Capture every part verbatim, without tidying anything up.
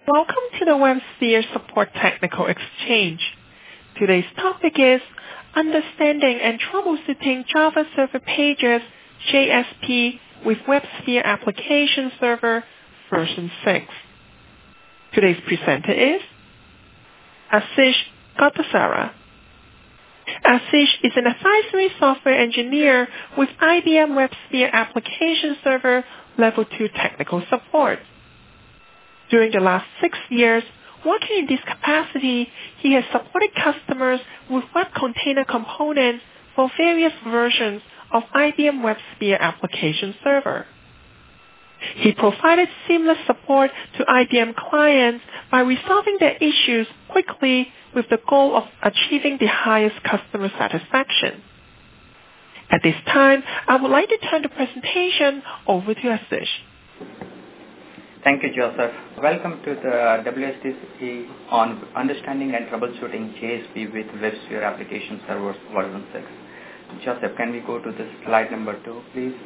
Welcome to the WebSphere Support Technical Exchange. Today's topic is Understanding and Troubleshooting Java Server Pages J S P with WebSphere Application Server version six. Today's presenter is Ashish Gattasara. Ashish is an advisory software engineer with I B M WebSphere Application Server Level two technical support. During the last six years, working in this capacity, he has supported customers with web container components for various versions of I B M WebSphere Application Server. He provided seamless support to I B M clients by resolving their issues quickly with the goal of achieving the highest customer satisfaction. At this time, I would like to turn the presentation over to Ashish. Thank you, Joseph. Welcome to the W S T C on Understanding and Troubleshooting J S P with WebSphere Application Servers version six. Joseph, can we go to the slide number two, please?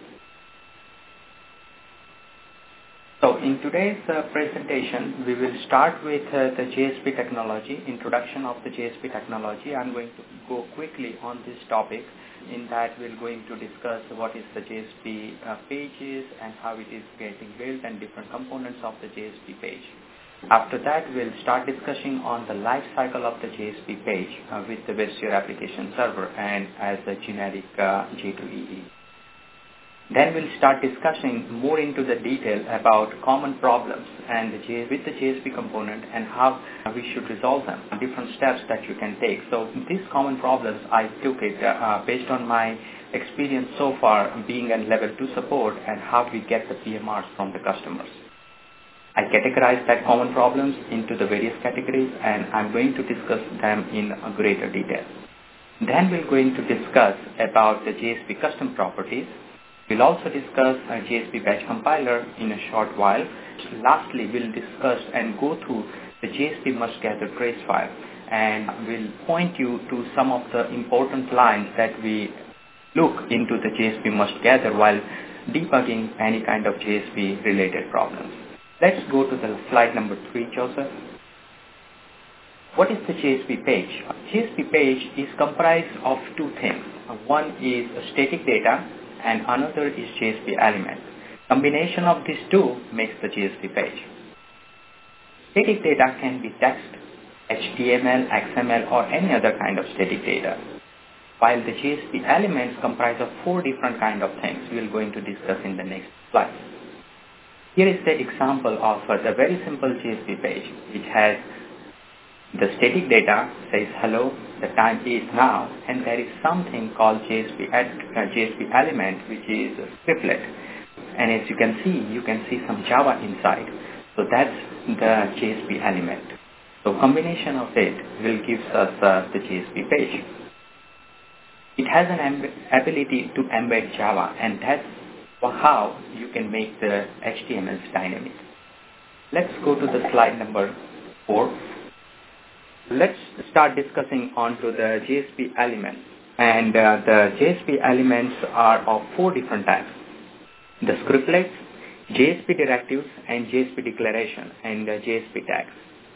So in today's uh, presentation, we will start with uh, the J S P technology, introduction of the J S P technology. I'm going to go quickly on this topic. In that, we're going to discuss what is the J S P uh, pages and how it is getting built and different components of the J S P page. After that, we'll start discussing on the life cycle of the J S P page uh, with the WebSphere Application Server and as a generic uh, J two E E. Then we'll start discussing more into the detail about common problems and the J- with the J S P component and how we should resolve them, different steps that you can take. So these common problems, I took it uh, based on my experience so far being a level two support and how we get the P M Rs from the customers. I categorized that common problems into the various categories and I'm going to discuss them in a greater detail. Then we're going to discuss about the J S P custom properties. We'll also discuss a J S P batch compiler in a short while. Lastly, we'll discuss and go through the J S P must gather trace file and we'll point you to some of the important lines that we look into the J S P must gather while debugging any kind of J S P related problems. Let's go to the slide number three, Joseph. What is the J S P page? J S P page is comprised of two things. One is static data and another is J S P element. Combination of these two makes the J S P page. Static data can be text, H T M L, X M L or any other kind of static data. While the J S P elements comprise of four different kind of things we are going to discuss in the next slide. Here is the example of uh, the very simple J S P page which has the static data says hello, the time is now, and there is something called J S P, uh, J S P element which is a scriptlet. And as you can see, you can see some Java inside. So that's the J S P element. So combination of it will give us uh, the J S P page. It has an amb- ability to embed Java and that's how you can make the H T M Ls dynamic. Let's go to the slide number four. Let's start discussing onto the J S P elements. And uh, the J S P elements are of four different types. The scriptlets, J S P directives, and J S P declaration, and uh, J S P tags.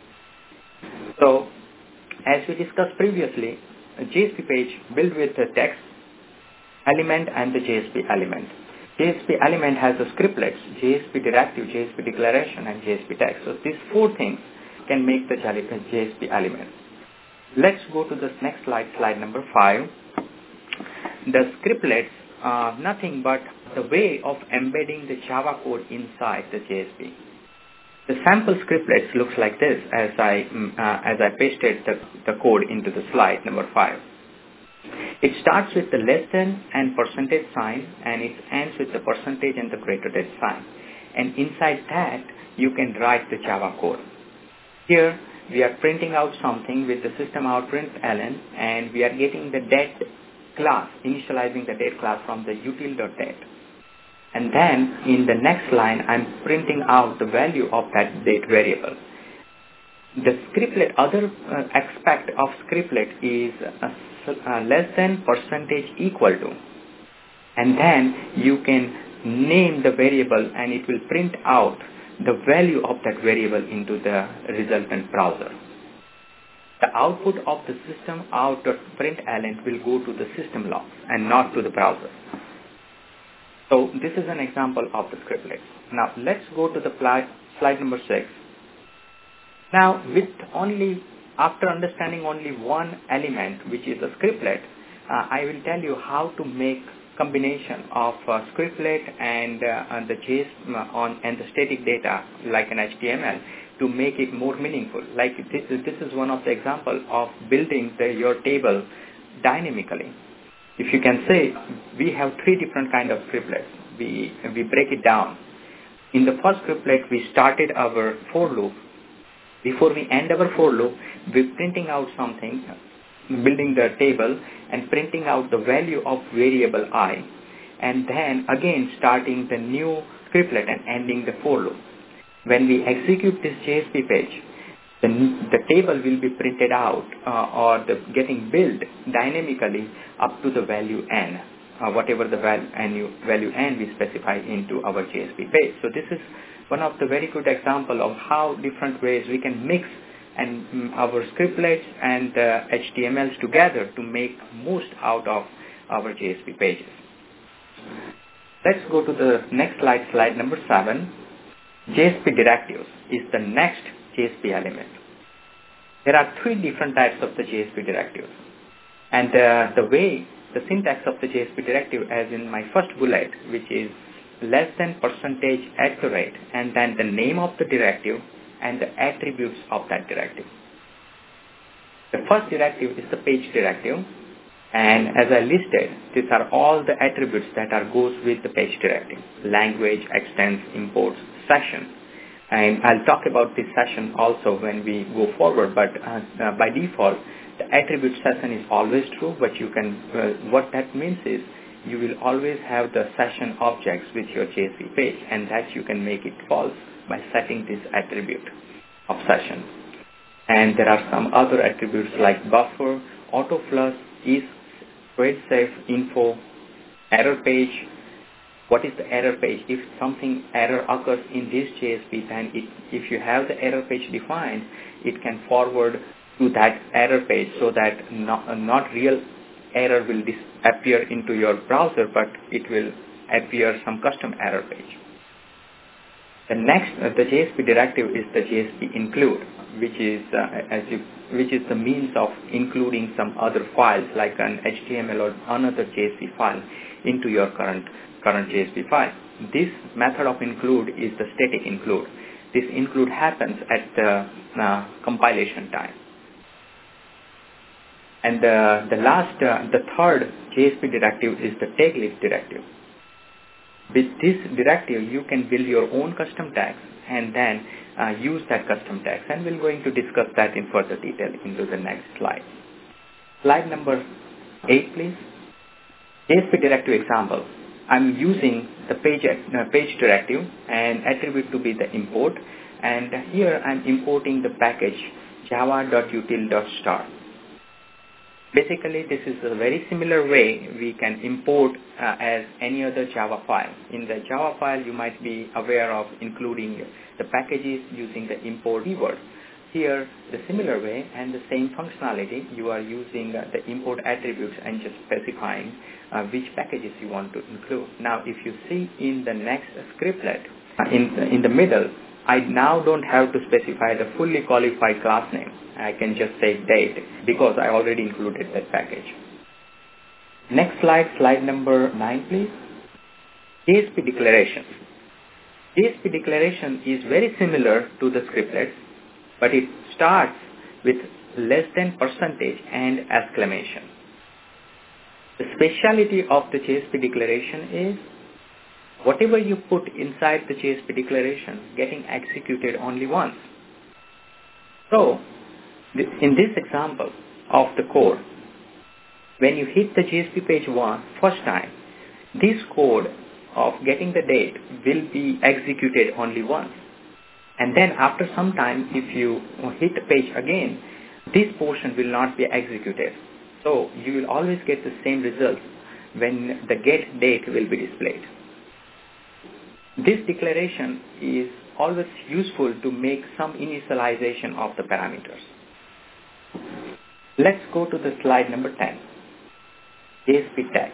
So, as we discussed previously, a J S P page built with the text element and the J S P element. J S P element has the scriptlets, J S P directive, J S P declaration, and J S P tag. So these four things can make the J S P element. Let's go to the next slide, slide number five. The scriptlets are nothing but the way of embedding the Java code inside the J S P. The sample scriptlets looks like this as I uh, as I pasted the, the code into the slide number five. It starts with the less than and percentage sign and it ends with the percentage and the greater than sign. And inside that, you can write the Java code. Here, we are printing out something with the system out println and we are getting the date class, initializing the date class from the util.date. And then, in the next line, I'm printing out the value of that date variable. The scriptlet, other uh, aspect of scriptlet is uh, uh, less than percentage equal to. And then you can name the variable and it will print out the value of that variable into the resultant browser. The output of the system out.println will go to the system logs and not to the browser. So this is an example of the scriptlet. Now let's go to the slide, slide number six. Now with only, after understanding only one element, which is a scriptlet, uh, I will tell you how to make combination of uh, scriptlet and, uh, and the J S P on and the static data like an H T M L to make it more meaningful. Like this is, this is one of the example of building the, your table dynamically. If you can say, we have three different kind of scriptlets. We, we break it down. In the first scriptlet, we started our for loop. Before we end our for loop, we're printing out something, building the table and printing out the value of variable I, and then again starting the new scriptlet and ending the for loop. When we execute this J S P page, the, the table will be printed out uh, or the getting built dynamically up to the value n, uh, whatever the value, value n we specify into our J S P page. So this is one of the very good example of how different ways we can mix and um, our scriptlets and uh, H T M Ls together to make most out of our J S P pages. Let's go to the next slide, slide number seven. J S P directives is the next J S P element. There are three different types of the J S P directives. And uh, the way, the syntax of the J S P directive as in my first bullet, which is less than percentage at the rate, and then the name of the directive and the attributes of that directive. The first directive is the page directive, and as I listed, these are all the attributes that are goes with the page directive: language, extents, imports, session. And I'll talk about this session also when we go forward, but uh, uh, by default, the attribute session is always true, but you can, uh, what that means is you will always have the session objects with your J S P page, and that you can make it false by setting this attribute of session. And there are some other attributes like buffer, autoflush, is, thread safe, info, error page. What is the error page? If something error occurs in this J S P, then it, if you have the error page defined, it can forward to that error page so that not, uh, not real error will appear into your browser, but it will appear some custom error page. The next, uh, the J S P directive is the J S P include, which is uh, as you, which is the means of including some other files like an H T M L or another J S P file into your current current J S P file. This method of include is the static include. This include happens at the uh, compilation time. And uh, the last, uh, the third J S P directive is the tag list directive. With this directive, you can build your own custom tags and then uh, use that custom tags. And we're going to discuss that in further detail into the next slide. Slide number eight, please. J S P directive example. I'm using the page, uh, page directive and attribute to be the import. And here I'm importing the package java.util.star. Basically, this is a very similar way we can import uh, as any other Java file. In the Java file, you might be aware of including the packages using the import keyword. Here, the similar way and the same functionality, you are using uh, the import attributes and just specifying uh, which packages you want to include. Now, if you see in the next scriptlet, uh, in, the, in the middle, I now don't have to specify the fully qualified class name. I can just say date because I already included that package. Next slide, slide number nine, please. J S P declaration. J S P declaration is very similar to the scriptlets, but it starts with less than percentage and exclamation. The speciality of the J S P declaration is whatever you put inside the J S P declaration getting executed only once. So, in this example of the code, when you hit the J S P page one first time, this code of getting the date will be executed only once. And then after some time, if you hit the page again, this portion will not be executed. So you will always get the same result when the get date will be displayed. This declaration is always useful to make some initialization of the parameters. Let's go to the slide number ten, J S P tags.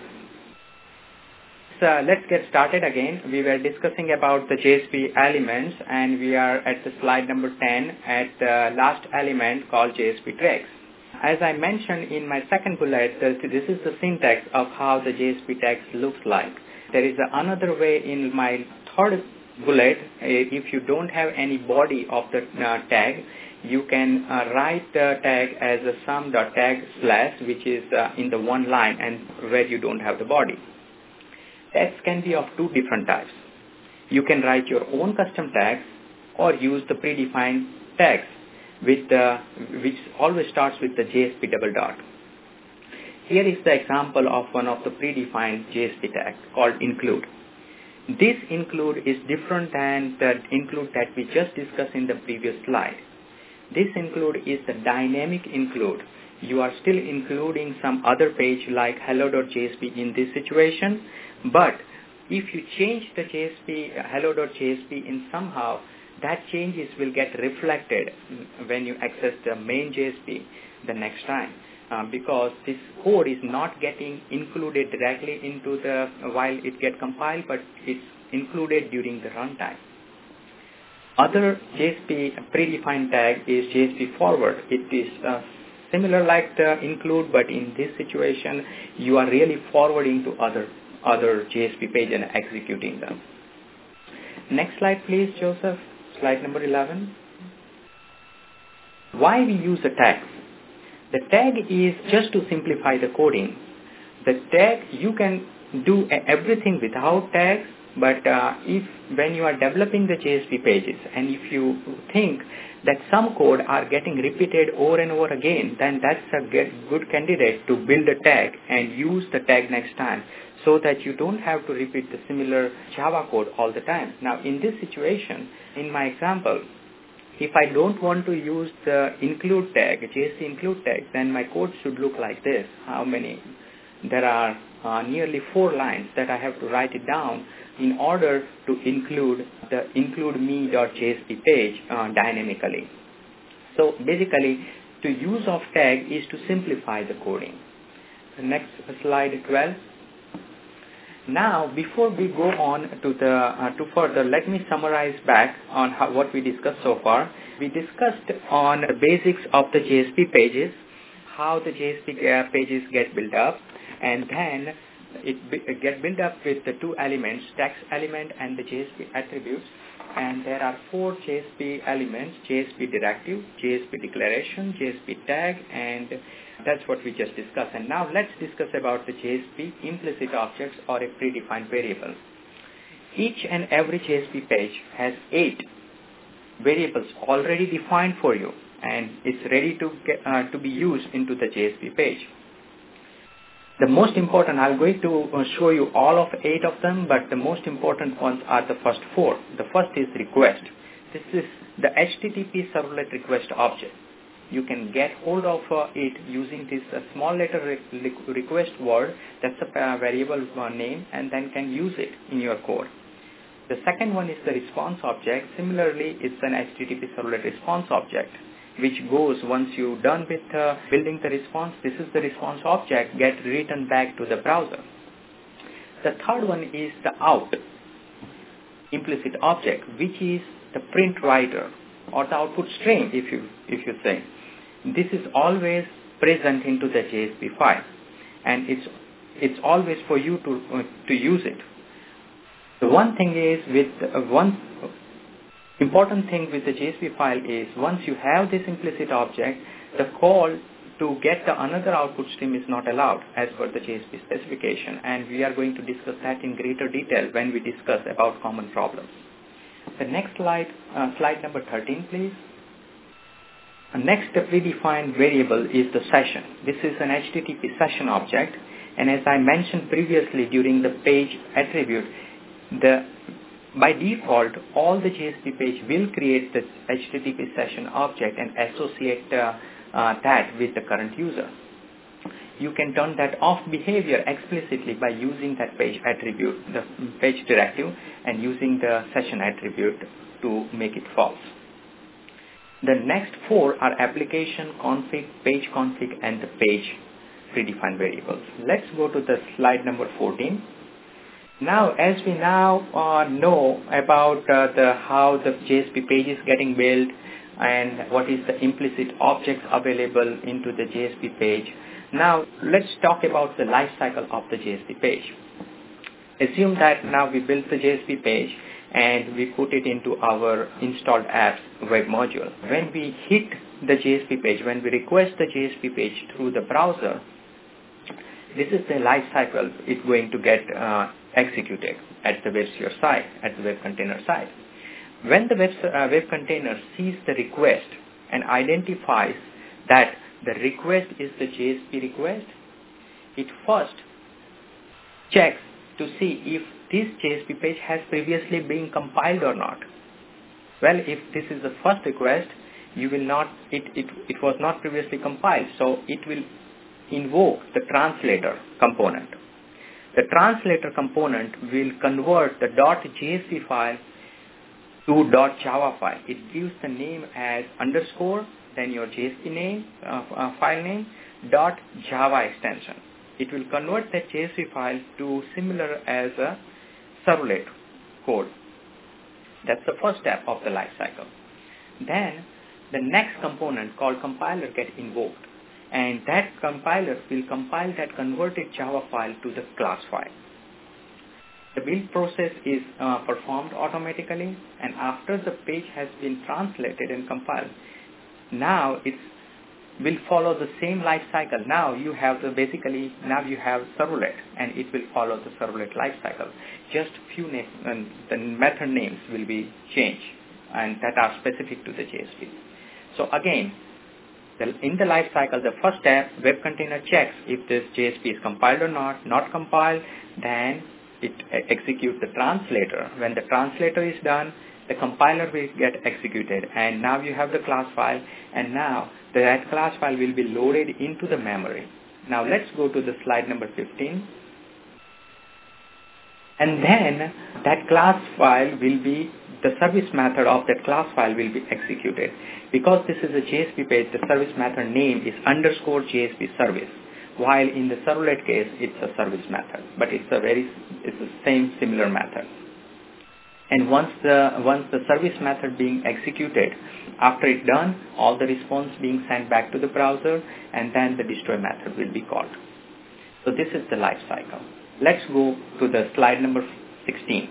So let's get started again. We were discussing about the J S P elements, and we are at the slide number ten at the last element called J S P tags. As I mentioned in my second bullet, this is the syntax of how the J S P tags looks like. There is another way in my third bullet. If you don't have any body of the uh, tag, you can uh, write the tag as a sum.tag slash, which is uh, in the one line and where you don't have the body. Tags can be of two different types. You can write your own custom tags or use the predefined tags, with the, which always starts with the J S P double dot. Here is the example of one of the predefined J S P tags called include. This include is different than the include that we just discussed in the previous slide. This include is the dynamic include. You are still including some other page like hello.jsp in this situation, but if you change the J S P, hello.jsp in somehow, that changes will get reflected when you access the main J S P the next time, uh, because this code is not getting included directly into the, while it gets compiled, but it's included during the runtime. Other J S P predefined tag is J S P forward. It is uh, similar like the include, but in this situation, you are really forwarding to other other J S P page and executing them. Next slide, please, Joseph. Slide number eleven. Why we use the tags? The tag is just to simplify the coding. The tag, you can do everything without tags, but uh, if when you are developing the J S P pages and if you think that some code are getting repeated over and over again, then that's a good candidate to build a tag and use the tag next time, so that you don't have to repeat the similar Java code all the time. Now, in this situation, in my example, if I don't want to use the include tag, J S P include tag, then my code should look like this. How many? There are uh, nearly four lines that I have to write it down in order to include the include me.jsp page uh, dynamically. So basically, the use of tag is to simplify the coding. The next slide, twelve. Now, before we go on to the uh, to further, let me summarize back on how, what we discussed so far. We discussed on the basics of the J S P pages, how the J S P pages get built up, and then it, be, it get built up with the two elements, text element and the J S P attributes. And there are four J S P elements: J S P directive, J S P declaration, J S P tag, and that's what we just discussed. And now let's discuss about the J S P implicit objects or a predefined variable. Each and every J S P page has eight variables already defined for you, and it's ready to get, uh, to be used into the J S P page. The most important, I'm going to show you all of eight of them, but the most important ones are the first four. The first is request. This is the H T T P servlet request object. You can get hold of uh, it using this uh, small letter re request word, that's a uh, variable uh, name, and then can use it in your code. The second one is the response object. Similarly, it's an H T T P servlet response object, which goes once you're done with uh, building the response. This is the response object, get written back to the browser. The third one is the out implicit object, which is the print writer or the output stream, if you if you say. This is always present into the J S P file, and it's it's always for you to uh, to use it. The one thing is with uh, one important thing with the J S P file is once you have this implicit object, the call to get the another output stream is not allowed as per the J S P specification, and we are going to discuss that in greater detail when we discuss about common problems. The next slide, uh, slide number thirteen, please. The next predefined variable is the session. This is an H T T P session object, and as I mentioned previously during the page attribute, the by default, all the J S P page will create the H T T P session object and associate uh, uh, that with the current user. You can turn that off behavior explicitly by using that page attribute, the page directive, and using the session attribute to make it false. The next four are application config, page config, and the page predefined variables. Let's go to the slide number fourteen. Now, as we now uh, know about uh, the how the J S P page is getting built and what is the implicit objects available into the J S P page, now let's talk about the life cycle of the J S P page. Assume that now we built the J S P page and we put it into our installed apps web module. When we hit the J S P page, when we request the J S P page through the browser, this is the life cycle it's going to get uh, executed at the WebSphere side, at the web container side. When the web, uh, web container sees the request and identifies that the request is the J S P request, it first checks to see if this J S P page has previously been compiled or not. Well, if this is the first request, you will not, it, it, it was not previously compiled, so it will invoke the translator component. The translator component will convert the .jsp file to .java file. It gives the name as underscore, then your J S P name, uh, uh, file name, .java extension. It will convert that J S P file to similar as a servlet code. That's the first step of the life cycle. Then the next component called compiler gets invoked, and that compiler will compile that converted Java file to the class file. The build process is uh, performed automatically, and after the page has been translated and compiled, now it will follow the same life cycle. Now you have the basically now you have servlet, and it will follow the servlet life cycle. Just few names, and the method names will be changed, and that are specific to the J S P. So again, the, in the life cycle, the first step, web container checks if this J S P is compiled or not. Not compiled, then it executes the translator. When the translator is done, the compiler will get executed, and now you have the class file, and now that class file will be loaded into the memory. Now let's go to the slide number fifteen. And then that class file will be, the service method of that class file will be executed. Because this is a J S P page, the service method name is underscore J S P service. While in the servlet case, it's a service method, but it's a very, it's the same similar method. And once the once the service method being executed, after it's done, all the response being sent back to the browser, and then the destroy method will be called. So this is the life cycle. Let's go to the slide number sixteen.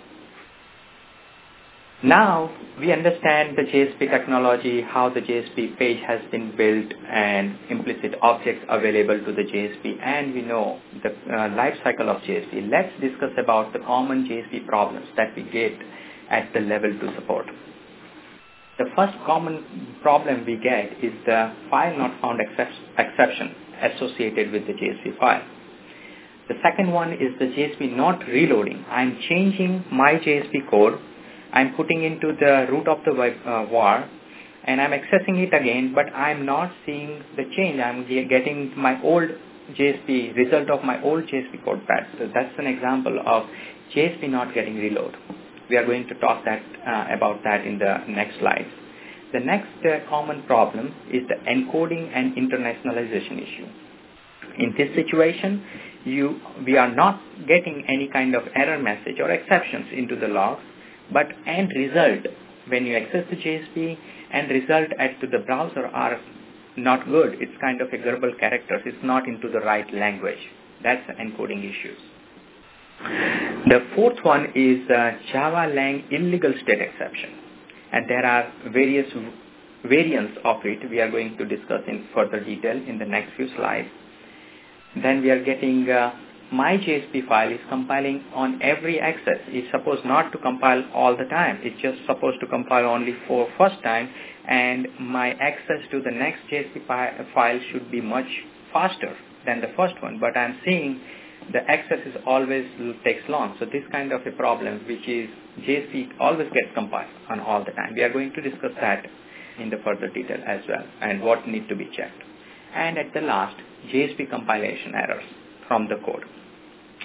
Now we understand the J S P technology, how the J S P page has been built and implicit objects available to the J S P, and we know the uh, life cycle of J S P. Let's discuss about the common J S P problems that we get at the level two support. The first common problem we get is the file not found exception associated with the J S P file. The second one is the J S P not reloading. I'm changing my J S P code. I'm putting into the root of the web, uh, var, and I'm accessing it again, but I'm not seeing the change. I'm getting my old J S P, result of my old J S P code pad. So that's an example of J S P not getting reload. We are going to talk that uh, about that in the next slides. The next uh, common problem is the encoding and internationalization issue. In this situation, you we are not getting any kind of error message or exceptions into the logs, but end result, when you access the J S P, end result at to the browser are not good. It's kind of a garbled characters. It's not into the right language. That's the encoding issues. The fourth one is uh, Java Lang illegal state exception. And there are various variants of it we are going to discuss in further detail in the next few slides. Then we are getting uh, my J S P file is compiling on every access. It's supposed not to compile all the time. It's just supposed to compile only for first time, and my access to the next J S P file should be much faster than the first one. But I'm seeing the access is always takes long. So this kind of a problem, which is J S P always gets compiled on all the time. We are going to discuss that in the further detail as well, and what need to be checked. And at the last, J S P compilation errors from the code.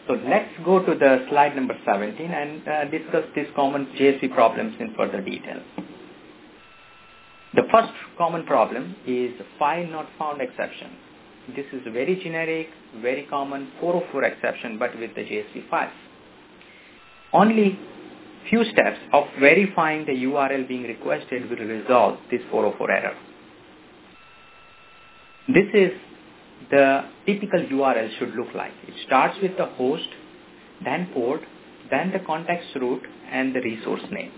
So let's go to the slide number seventeen and uh, discuss these common J S P problems in further detail. The first common problem is file not found exception. This is a very generic, very common four oh four exception, but with the J S P files. Only few steps of verifying the U R L being requested will resolve this four oh four error. This is the typical U R L should look like. It starts with the host, then port, then the context root, and the resource name.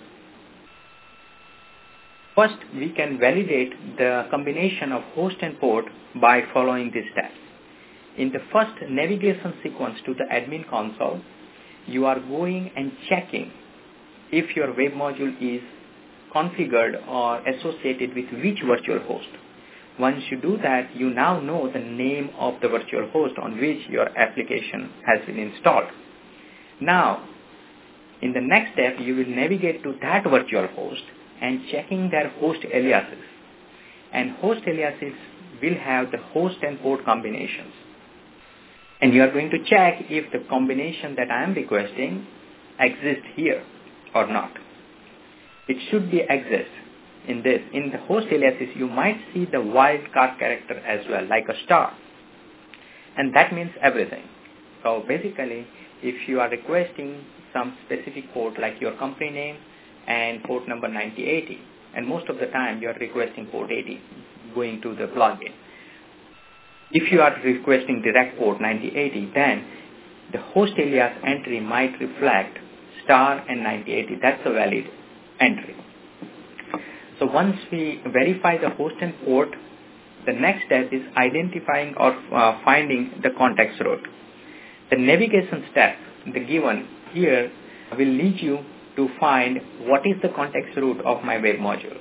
First, we can validate the combination of host and port by following these steps. In the first navigation sequence to the admin console, you are going and checking if your web module is configured or associated with which virtual host. Once you do that, you now know the name of the virtual host on which your application has been installed. Now, in the next step, you will navigate to that virtual host and checking their host aliases. And host aliases will have the host and port combinations. And you are going to check if the combination that I am requesting exists here or not. It should be exist in this. In the host aliases, you might see the wildcard character as well, like a star. And that means everything. So basically, if you are requesting some specific port like your company name and port number ninety eighty, and most of the time you are requesting port eighty going to the plugin. If you are requesting direct port ninety eighty, then the host alias entry might reflect star and ninety eighty. That's a valid entry. So once we verify the host and port, the next step is identifying or uh, finding the context root. The navigation step, the given here, will lead you to find what is the context root of my web module.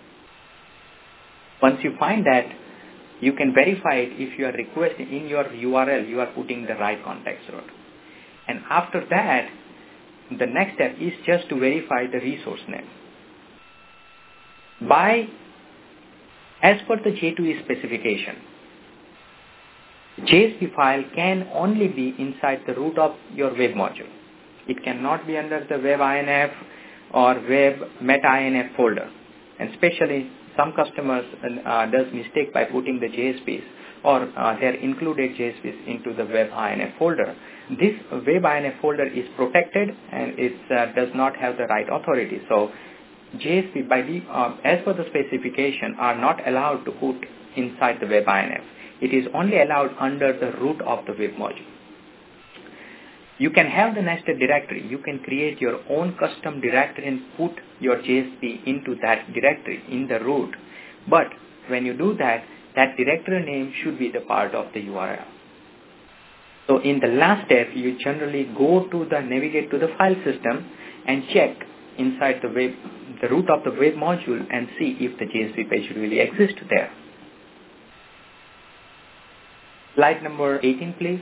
Once you find that, you can verify it if you are requesting in your U R L, you are putting the right context root. And after that, the next step is just to verify the resource name. By, as per the J two E specification, J S P file can only be inside the root of your web module. It cannot be under the web I N F or web meta I N F folder. And especially some customers uh, does mistake by putting the J S Ps or uh, their included J S Ps into the web I N F folder. This web I N F folder is protected and it uh, does not have the right authority. So J S P by the, uh, as per the specification are not allowed to put inside the web I N F. It is only allowed under the root of the web module. You can have the nested directory. You can create your own custom directory and put your J S P into that directory in the root. But when you do that, that directory name should be the part of the U R L. So in the last step, you generally go to the navigate to the file system and check inside the web, the root of the web module and see if the J S P page really exists there. Slide number eighteen, please.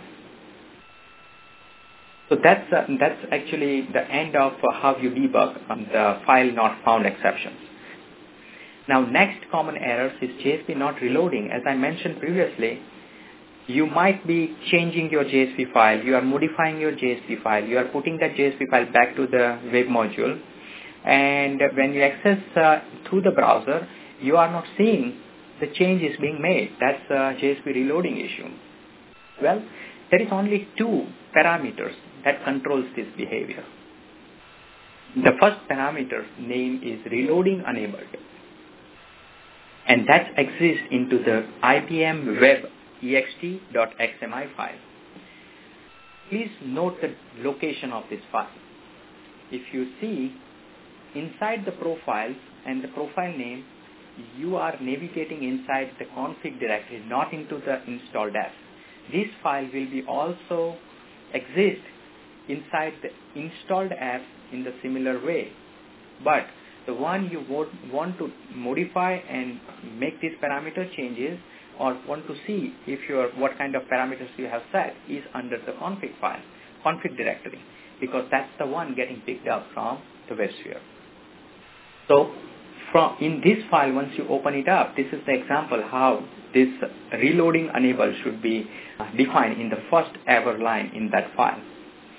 So that's, uh, that's actually the end of uh, how you debug um, the file not found exceptions. Now next common errors is J S P not reloading. As I mentioned previously, you might be changing your J S P file, you are modifying your J S P file, you are putting that J S P file back to the web module, and when you access uh, through the browser, you are not seeing the changes being made. That's a J S P reloading issue. Well, there is only two parameters that controls this behavior. The first parameter name is reloading enabled, and that exists into the I B M web ext.xmi file. Please note the location of this file. If you see inside the profiles and the profile name, you are navigating inside the config directory, not into the installed apps. This file will be also exist inside the installed apps in the similar way. But the one you want to modify and make these parameter changes or want to see if your what kind of parameters you have set is under the config file, config directory, because that's the one getting picked up from the WebSphere. So from in this file, once you open it up, this is the example how this reloading enable should be defined in the first ever line in that file.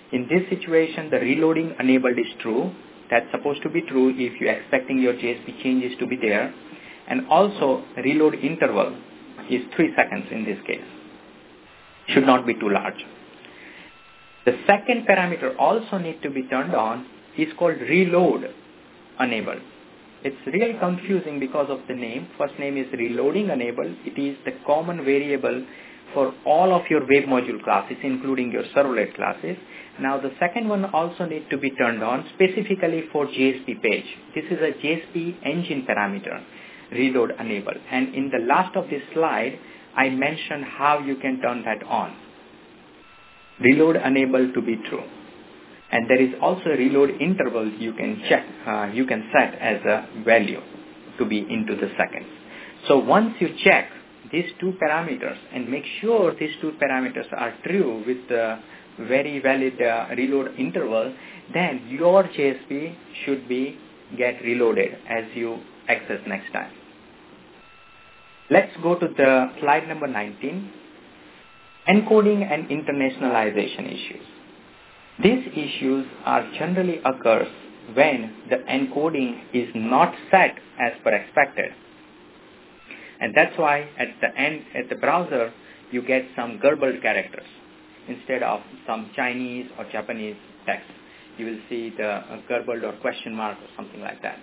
In this situation, the reloading enabled is true. That's supposed to be true if you're expecting your J S P changes to be there. And also, reload interval is three seconds in this case. Should not be too large. The second parameter also need to be turned on is called reload enabled. It's really confusing because of the name. First name is reloading enabled. It is the common variable for all of your web module classes, including your servlet classes. Now the second one also needs to be turned on specifically for J S P page. This is a J S P engine parameter, reload enabled. And in the last of this slide, I mentioned how you can turn that on. Reload enabled to be true. And there is also a reload interval you can check, uh, you can set as a value to be into the seconds. So once you check these two parameters and make sure these two parameters are true with the very valid uh, reload interval, then your J S P should be get reloaded as you access next time. Let's go to the slide number nineteen, encoding and internationalization issues. These issues are generally occurs when the encoding is not set as per expected. And that's why at the end, at the browser, you get some garbled characters. Instead of some Chinese or Japanese text, you will see the uh, garbled or question mark or something like that.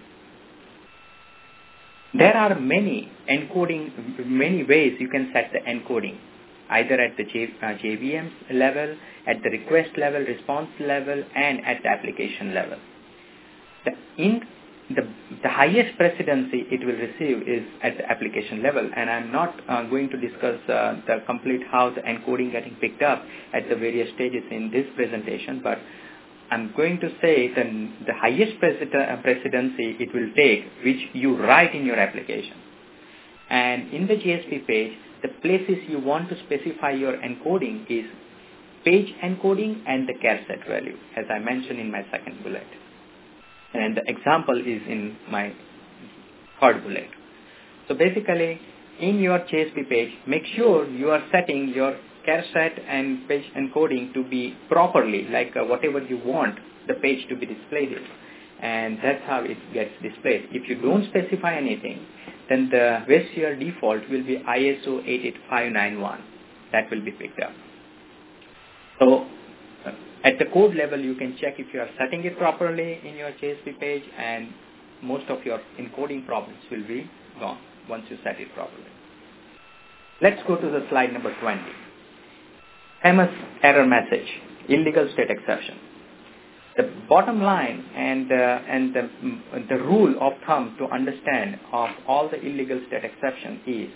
There are many encoding, many ways you can set the encoding, either at the J, uh, J V M level, at the request level, response level, and at the application level. The, in the, the highest precedency it will receive is at the application level, and I'm not uh, going to discuss uh, the complete how the encoding getting picked up at the various stages in this presentation, but I'm going to say that the highest precedency it will take, which you write in your application. And in the J S P page, the places you want to specify your encoding is page encoding and the char set value, as I mentioned in my second bullet. And the example is in my third bullet. So basically, in your J S P page, make sure you are setting your char set and page encoding to be properly, like uh, whatever you want the page to be displayed in. And that's how it gets displayed. If you don't specify anything, then the WebSphere default will be I S O eight eight five nine one. That will be picked up. So uh, at the code level, you can check if you are setting it properly in your J S P page, and most of your encoding problems will be gone once you set it properly. Let's go to the slide number twenty. Famous error message, illegal state exception. The bottom line and uh, and the, the rule of thumb to understand of all the illegal state exception is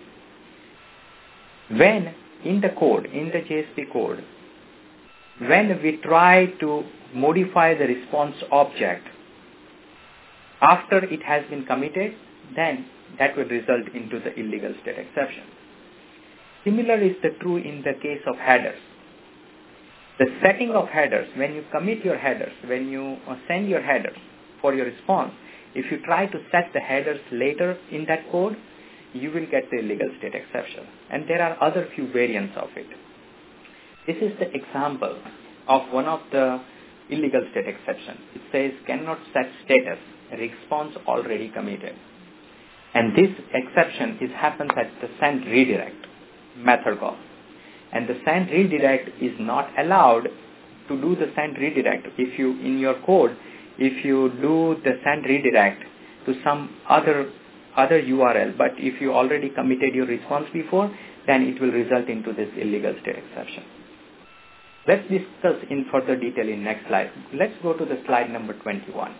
when in the code, in the J S P code, when we try to modify the response object after it has been committed, then that will result into the illegal state exception. Similar is the true in the case of headers. The setting of headers, when you commit your headers, when you send your headers for your response, if you try to set the headers later in that code, you will get the illegal state exception. And there are other few variants of it. This is the example of one of the illegal state exceptions. It says cannot set status, response already committed. And this exception is happens at the send redirect method call. And the send redirect is not allowed to do the send redirect. If you, in your code, if you do the send redirect to some other other U R L, but if you already committed your response before, then it will result into this illegal state exception. Let's discuss in further detail in next slide. Let's go to the slide number twenty-one.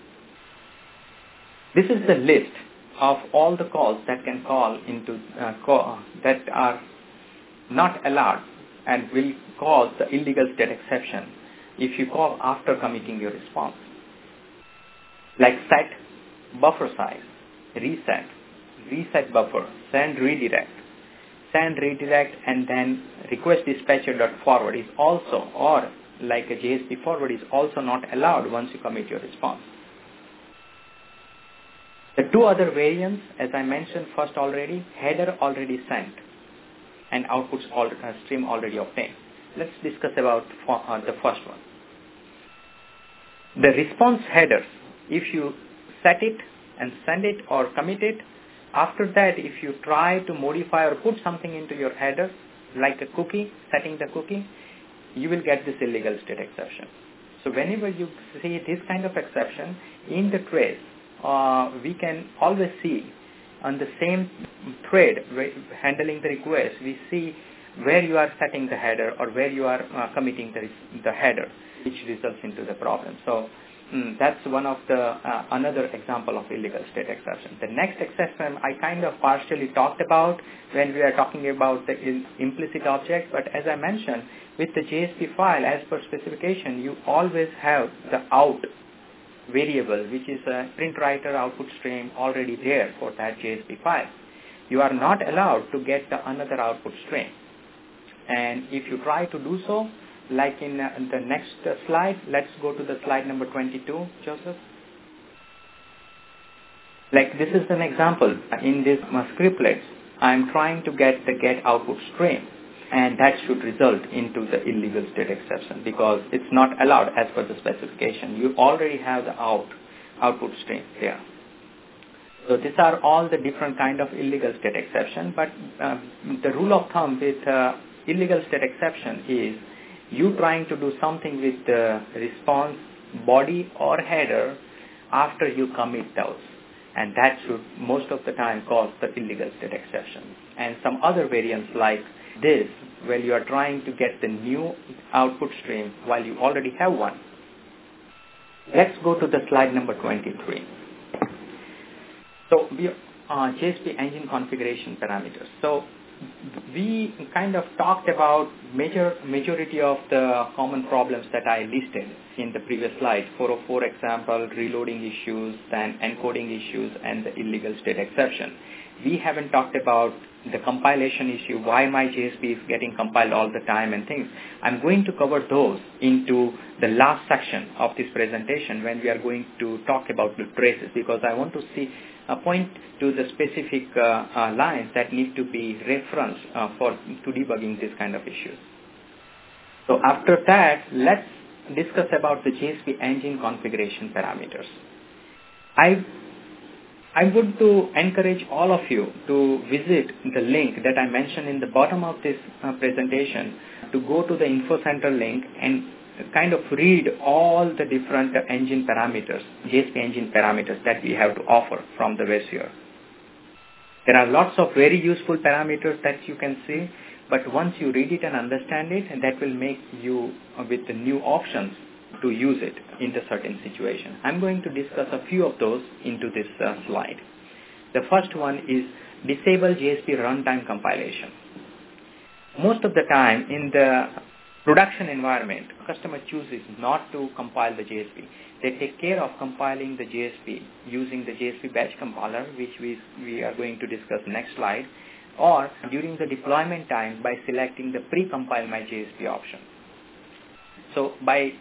This is the list of all the calls that can call into uh, call, that are not allowed and will cause the illegal state exception if you call after committing your response. Like set, buffer size, reset, reset buffer, send redirect, send redirect, and then request dispatcher.forward is also, or like a J S P forward is also not allowed once you commit your response. The two other variants, as I mentioned first already, header already sent and outputs all, uh, stream already obtained. Let's discuss about for, uh, the first one. The response headers, if you set it and send it or commit it, after that, if you try to modify or put something into your header, like a cookie, setting the cookie, you will get this illegal state exception. So whenever you see this kind of exception in the trace, uh, we can always see on the same thread handling the request, we see where you are setting the header or where you are uh, committing the, the header, which results into the problem. So mm, that's one of the uh, another example of illegal state exception. The next exception I kind of partially talked about when we are talking about the in, implicit object, but as I mentioned, with the J S P file, as per specification, you always have the out variable, which is a print writer output stream already there for that J S P file. You are not allowed to get the another output stream. And if you try to do so, like in uh, the next uh, slide, let's go to the slide number twenty-two, Joseph. Like this is an example. In this uh, scriptlets, I'm trying to get the get output stream, and that should result into the illegal state exception because it's not allowed as per the specification. You already have the out output stream there. So these are all the different kind of illegal state exception, but uh, the rule of thumb with uh, illegal state exception is you trying to do something with the response body or header after you commit those. And that should most of the time cause the illegal state exception. And some other variants like this, where you are trying to get the new output stream while you already have one. Let's go to the slide number twenty-three. So we uh, J S P engine configuration parameters. So we kind of talked about major majority of the common problems that I listed in the previous slide. four oh four example, reloading issues, and encoding issues, and the illegal state exception. We haven't talked about the compilation issue, why my J S P is getting compiled all the time and things. I'm going to cover those into the last section of this presentation when we are going to talk about the traces, because I want to see a point to the specific uh, uh, lines that need to be referenced uh, for to debugging this kind of issues. So after that, let's discuss about the J S P engine configuration parameters. I I would to encourage all of you to visit the link that I mentioned in the bottom of this uh, presentation, to go to the Info Center link and kind of read all the different uh, engine parameters, J S P engine parameters that we have to offer from the WSUR. There are lots of very useful parameters that you can see, but once you read it and understand it, and that will make you uh, with the new options to use it in the certain situation. I'm going to discuss a few of those into this uh, slide. The first one is disable J S P runtime compilation. Most of the time in the production environment, customer chooses not to compile the J S P. They take care of compiling the J S P using the J S P batch compiler, which we, we are going to discuss next slide, or during the deployment time by selecting the pre-compile my J S P option. So by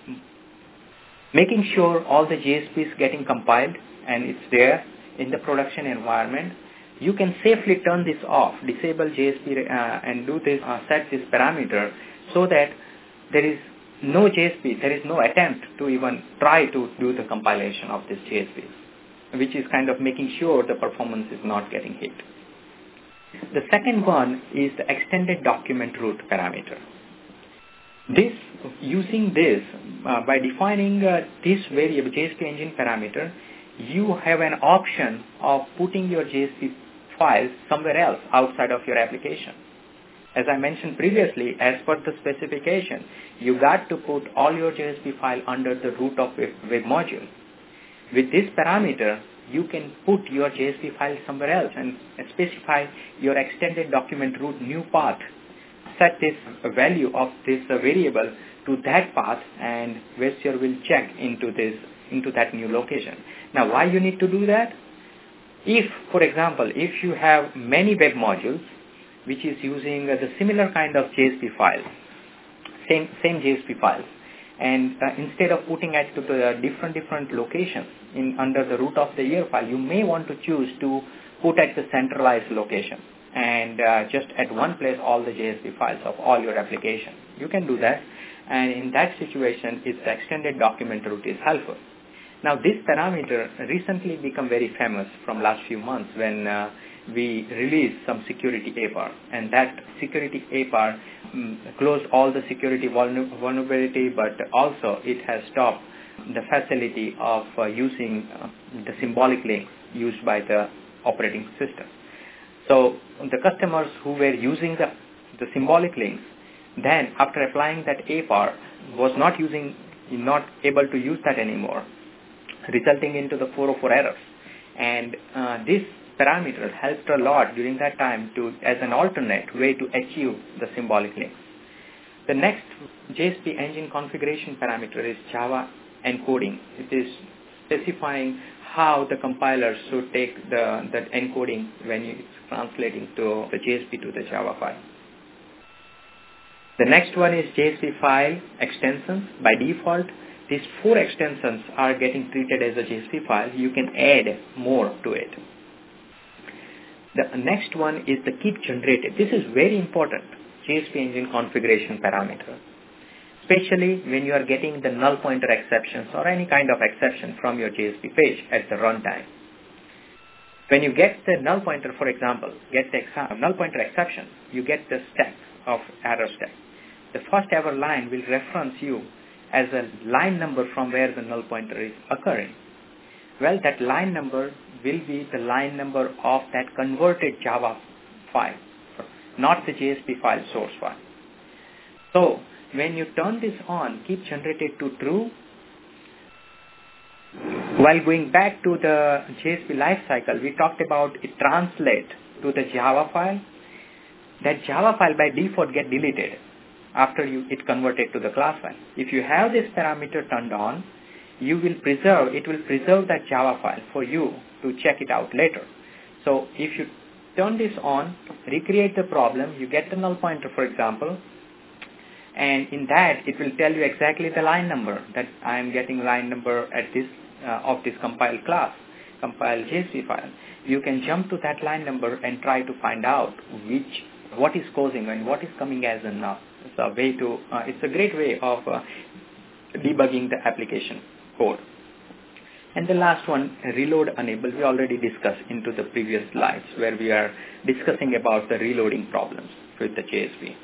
making sure all the J S P is getting compiled and it's there in the production environment, you can safely turn this off, disable J S P uh, and do this, uh, set this parameter so that there is no J S P, there is no attempt to even try to do the compilation of this J S P, which is kind of making sure the performance is not getting hit. The second one is the extended document root parameter. This, using this, uh, by defining uh, this variable J S P engine parameter, you have an option of putting your J S P files somewhere else outside of your application. As I mentioned previously, as per the specification, you got to put all your J S P file under the root of web, web module. With this parameter, you can put your J S P file somewhere else and specify your extended document root new path. Set this value of this uh, variable to that path, and WSUR will check into this into that new location. Now, why you need to do that? If, for example, if you have many web modules which is using uh, the similar kind of J S P files, same same J S P files, and uh, instead of putting it to the different different locations in under the root of the year file, you may want to choose to put at the centralized location and uh, just at one place all the J S P files of all your application. You can do that. And in that situation, its extended document route is helpful. Now, this parameter recently become very famous from last few months when uh, we released some security A P R, and that security A P R um, closed all the security vulner- vulnerability, but also it has stopped the facility of uh, using uh, the symbolic links used by the operating system. So the customers who were using the, the symbolic links, then after applying that A P R, was not using, not able to use that anymore, resulting into the four oh four errors. And uh, this parameter helped a lot during that time to as an alternate way to achieve the symbolic links. The next J S P engine configuration parameter is Java encoding. It is specifying how the compiler should take the, the encoding when it's translating to the J S P to the Java file. The next one is J S P file extensions. By default, these four extensions are getting treated as a J S P file. You can add more to it. The next one is the keep generated. This is very important J S P engine configuration parameter, especially when you are getting the null pointer exceptions or any kind of exception from your J S P page at the runtime. When you get the null pointer, for example, get the exa- null pointer exception, you get the stack of error stack. The first ever line will reference you as a line number from where the null pointer is occurring. Well, that line number will be the line number of that converted Java file, not the J S P file source file. So, when you turn this on, keep generated to true, while going back to the J S P lifecycle, we talked about it translate to the Java file. That Java file by default get deleted after you it converted to the class file. If you have this parameter turned on, you will preserve, it will preserve that Java file for you to check it out later. So if you turn this on, recreate the problem, you get the null pointer, for example, and in that it will tell you exactly the line number that I am getting line number at this uh, of this compiled class, compiled J S P file. You can jump to that line number and try to find out which what is causing and what is coming as a null. It's a way to uh, it's a great way of uh, debugging the application code. And the last one, reload enable, we already discussed into the previous slides where we are discussing about the reloading problems with the J S P.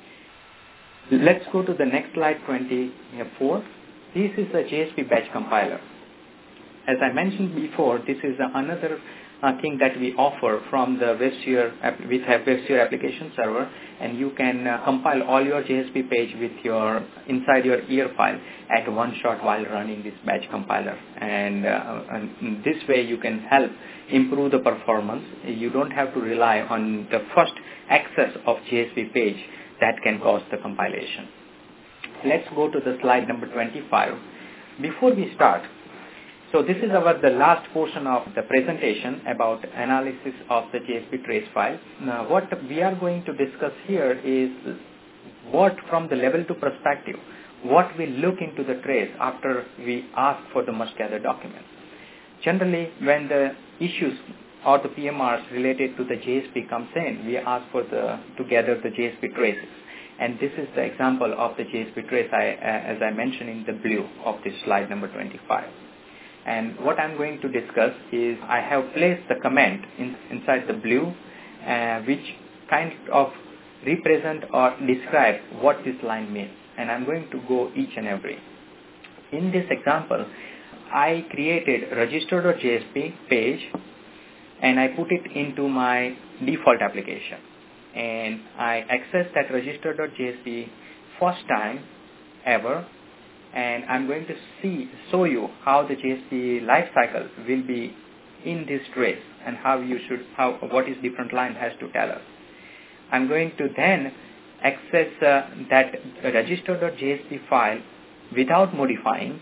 Let's go to the next slide, twenty-four. This is a J S P batch compiler. As I mentioned before, this is another uh, thing that we offer from the WebSphere, we have WebSphere application server, and you can uh, compile all your J S P page with your inside your ear file at one shot while running this batch compiler. And, uh, and this way you can help improve the performance. You don't have to rely on the first access of J S P page that can cause the compilation. Let's go to the slide number twenty-five. Before we start, so this is our the last portion of the presentation about analysis of the J S P trace file. Now, what we are going to discuss here is what from the level two perspective, what we look into the trace after we ask for the must gather document. Generally, when the issues or the P M Rs related to the J S P comes in, we ask for the to gather the J S P traces. And this is the example of the J S P trace I, uh, as I mentioned in the blue of this slide number twenty-five. And what I'm going to discuss is I have placed the comment in, inside the blue uh, which kind of represent or describe what this line means. And I'm going to go each and every. In this example, I created register.jsp page and I put it into my default application. And I access that register.jsp first time ever, and I'm going to see show you how the J S P lifecycle will be in this trace and how you should how what is different line has to tell us. I'm going to then access uh, that register.jsp file without modifying,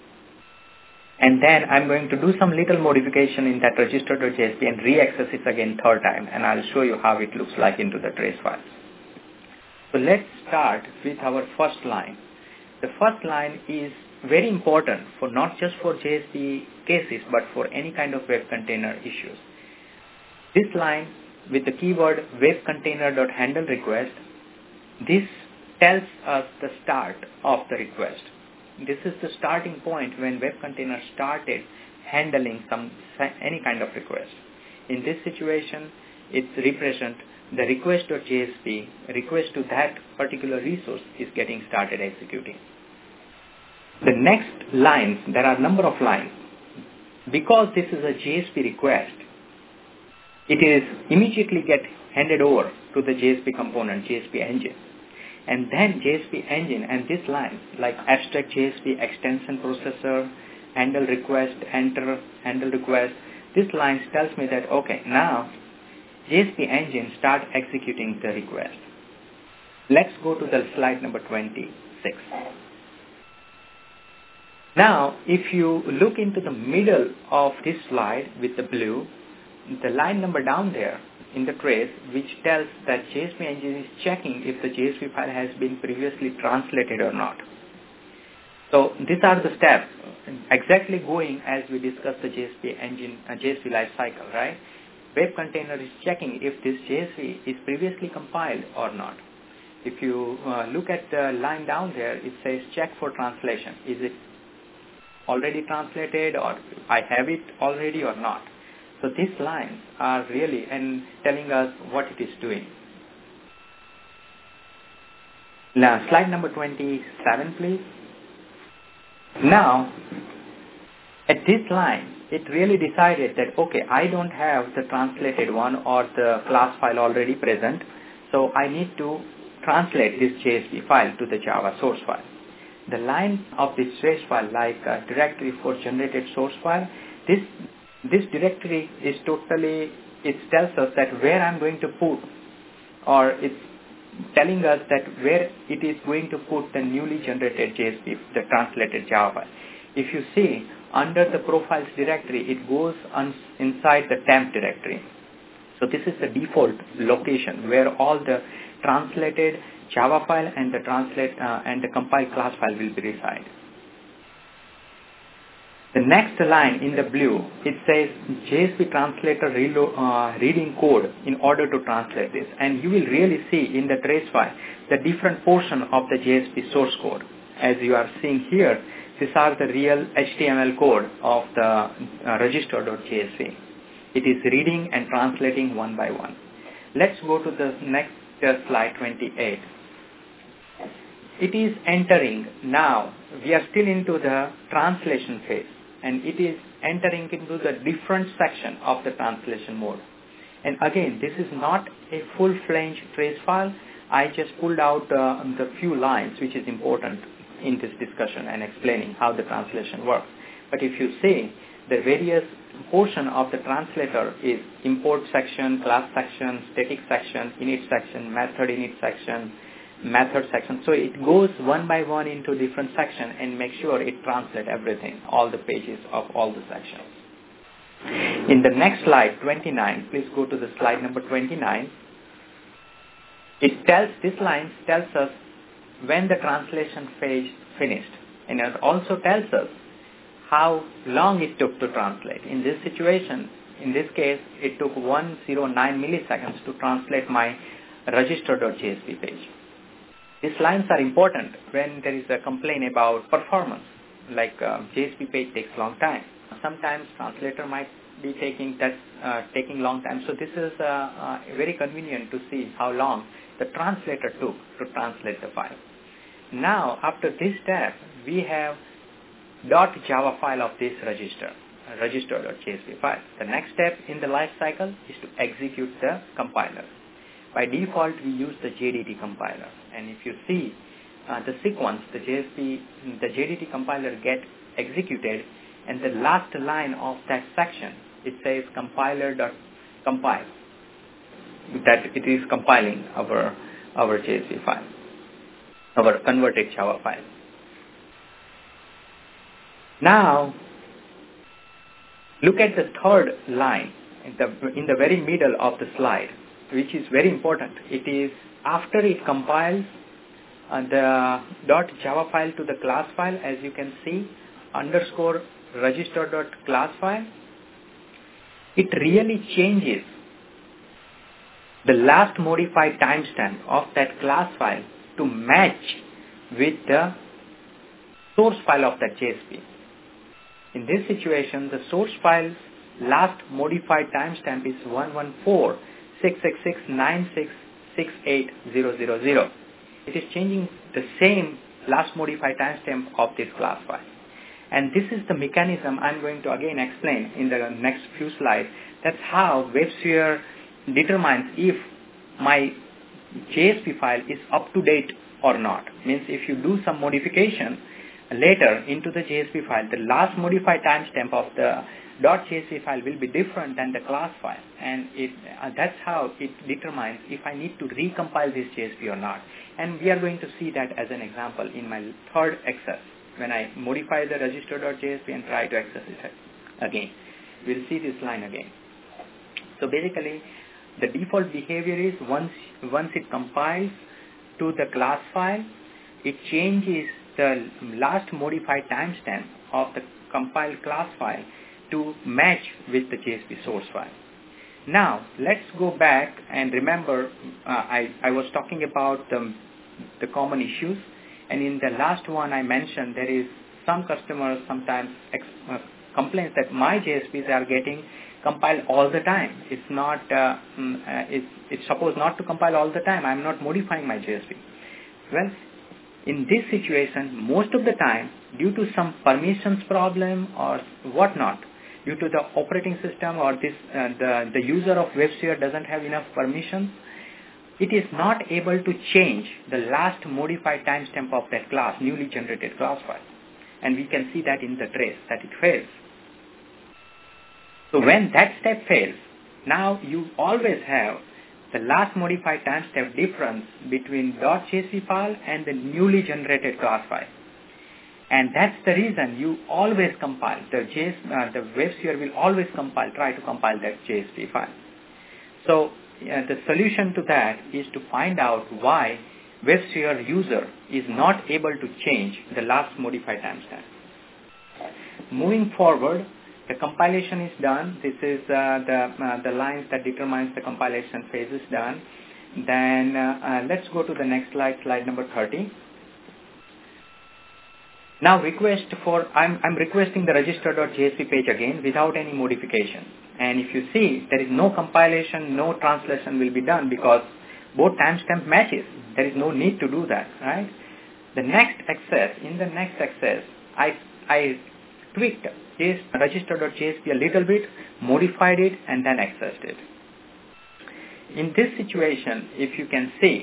and then I'm going to do some little modification in that register.jsp and re-access it again third time, and I'll show you how it looks like into the trace files. So let's start with our first line. The first line is very important for not just for J S P cases, but for any kind of web container issues. This line with the keyword web container.handle request, this tells us the start of the request. This is the starting point when web container started handling some any kind of request. In this situation, it represents the request.jsp, request to that particular resource is getting started executing. The next lines, there are a number of lines. Because this is a J S P request, it is immediately get handed over to the J S P component, J S P engine. And then J S P engine and this line, like abstract J S P extension processor, handle request, enter, handle request, this line tells me that, okay, now J S P engine start executing the request. Let's go to the slide number twenty-six. Now, if you look into the middle of this slide with the blue, the line number down there in the trace, which tells that J S P engine is checking if the J S P file has been previously translated or not. So these are the steps, exactly going as we discussed the J S P engine, uh, J S P life cycle, right? Web container is checking if this J S P is previously compiled or not. If you uh, look at the line down there, it says check for translation. Is it already translated, or I have it already or not? So these lines are really and telling us what it is doing. Now, slide number twenty-seven, please. Now, at this line, it really decided that, okay, I don't have the translated one or the class file already present, so I need to translate this J S P file to the Java source file. The line of this source file, like a directory for generated source file, this this directory is totally, it tells us that where I'm going to put, or it's telling us that where it is going to put the newly generated J S P, the translated Java file. If you see, under the profiles directory, it goes on inside the temp directory. So this is the default location where all the translated Java file and the translate uh, and the compiled class file will be reside. The next line in the blue, it says J S P translator reload, uh, reading code in order to translate this. And you will really see in the trace file the different portion of the J S P source code. As you are seeing here, these are the real H T M L code of the uh, register.jsp. It is reading and translating one by one. Let's go to the next uh, slide, twenty-eight. It is entering now. We are still into the translation phase, and it is entering into the different section of the translation mode. And again, this is not a full-fledged trace file. I just pulled out uh, the few lines which is important in this discussion and explaining how the translation works. But if you see, the various portion of the translator is import section, class section, static section, init section, method init section, method section. So it goes one by one into different section and make sure it translates everything, all the pages of all the sections. In the next slide, twenty-nine, please go to the slide number twenty-nine. It tells, this line tells us when the translation phase finished, and it also tells us how long it took to translate. In this situation, in this case, it took one hundred nine milliseconds to translate my register.jsp page. These lines are important when there is a complaint about performance, like uh, J S P page takes long time. Sometimes translator might be taking that uh, taking long time. So this is uh, uh, very convenient to see how long the translator took to translate the file. Now, after this step, we have .java file of this register, register.jsp file. The next step in the life cycle is to execute the compiler. By default, we use the J D T compiler. And if you see uh, the sequence, the J S P, the J D T compiler get executed, and the last line of that section, it says compiler.compile, that it is compiling our, our J S P file, our converted Java file. Now, look at the third line in the, in the very middle of the slide, which is very important. It is after it compiles uh, the .java file to the class file, as you can see, underscore register.class file, it really changes the last modified timestamp of that class file to match with the source file of that J S P. In this situation, the source file's last modified timestamp is one one four six six six nine six six eight zero zero zero. It is changing the same last modified timestamp of this class file. And this is the mechanism I'm going to again explain in the next few slides. That's how WebSphere determines if my J S P file is up to date or not. Means if you do some modification later into the J S P file, the last modified timestamp of the .jsp file will be different than the class file, and it, uh, that's how it determines if I need to recompile this J S P or not. And we are going to see that as an example in my third access when I modify the register.jsp and try to access it again. We'll see this line again. So basically, the default behavior is once once it compiles to the class file, it changes the last modified timestamp of the compiled class file to match with the J S P source file. Now, let's go back and remember uh, I, I was talking about the, the common issues, and in the last one I mentioned there is some customers sometimes ex, uh, complains that my J S Ps are getting compiled all the time. It's not, uh, mm, uh, it's, it's supposed not to compile all the time. I'm not modifying my J S P. Well, in this situation, most of the time, due to some permissions problem or whatnot, due to the operating system or this uh, the, the user of WebSphere doesn't have enough permissions, it is not able to change the last modified timestamp of that class, newly generated class file. And we can see that in the trace, that it fails. So when that step fails, now you always have the last modified timestamp difference between .jsp file and the newly generated class file. And that's the reason you always compile. The, J S, uh, the WebSphere will always compile, try to compile that J S P file. So uh, the solution to that is to find out why WebSphere user is not able to change the last modified timestamp. Moving forward, the compilation is done. This is uh, the, uh, the lines that determines the compilation phase is done. Then uh, uh, let's go to the next slide, slide number thirty. Now request for, I'm, I'm requesting the register.jsp page again without any modification. And if you see, there is no compilation, no translation will be done because both timestamp matches. There is no need to do that, right? The next access, in the next access, I, I tweaked register.jsp a little bit, modified it, and then accessed it. In this situation, if you can see,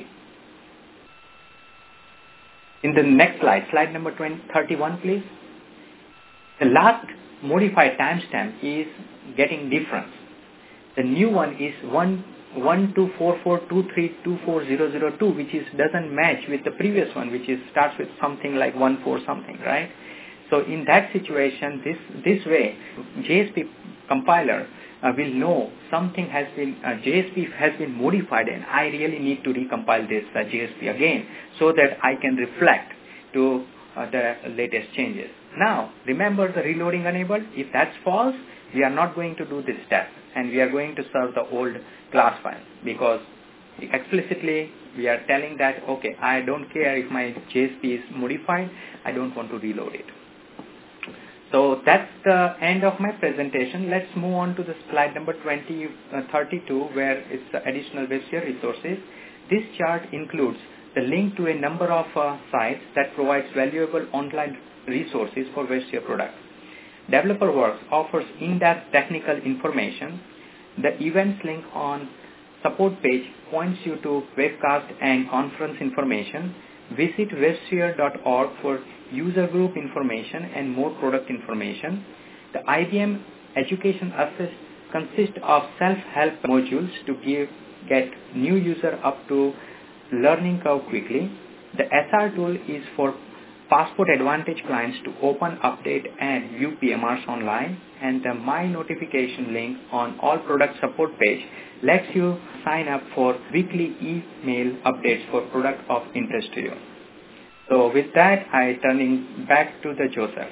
in the next slide, slide number thirty-one, please. The last modified timestamp is getting different. The new one is one one two four four two three two four zero zero two, which is doesn't match with the previous one, which is starts with something like one four something, right? So in that situation, this this way, J S P compiler uh, will know something has been, uh, J S P has been modified and I really need to recompile this uh, J S P again so that I can reflect to uh, the latest changes. Now, remember the reloading enabled. If that's false, we are not going to do this step and we are going to serve the old class file because explicitly we are telling that, okay, I don't care if my J S P is modified, I don't want to reload it. So that's the end of my presentation. Let's move on to the slide number twenty, uh, thirty-two, where it's uh, additional WebSphere resources. This chart includes the link to a number of uh, sites that provides valuable online resources for WebSphere products. DeveloperWorks offers in-depth technical information. The events link on support page points you to webcast and conference information. Visit websphere dot org for user group information and more product information. The I B M Education Assist consists of self-help modules to give get new user up to learning curve quickly. The S R tool is for Passport Advantage clients to open, update, and view P M Rs online. And the My Notification link on all product support page lets you sign up for weekly email updates for product of interest to you. So with that, I turning back to the Joseph.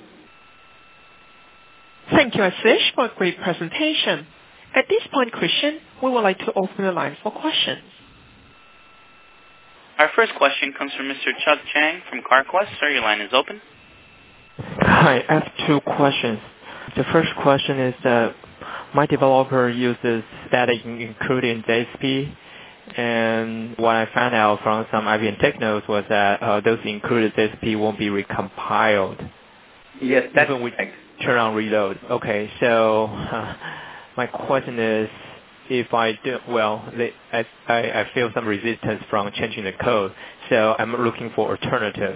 Thank you, Ashish, for a great presentation. At this point, Christian, we would like to open the line for questions. Our first question comes from Mister Chuck Chang from CarQuest. Sir, your line is open. Hi, I have two questions. The first question is that my developer uses static including J S P, and what I found out from some I B M tech notes was that uh, those included J S P won't be recompiled. Yes, that's even with correct. Turn on reload. Okay, so uh, my question is, if I do, well, they, I, I, I feel some resistance from changing the code, so I'm looking for alternatives.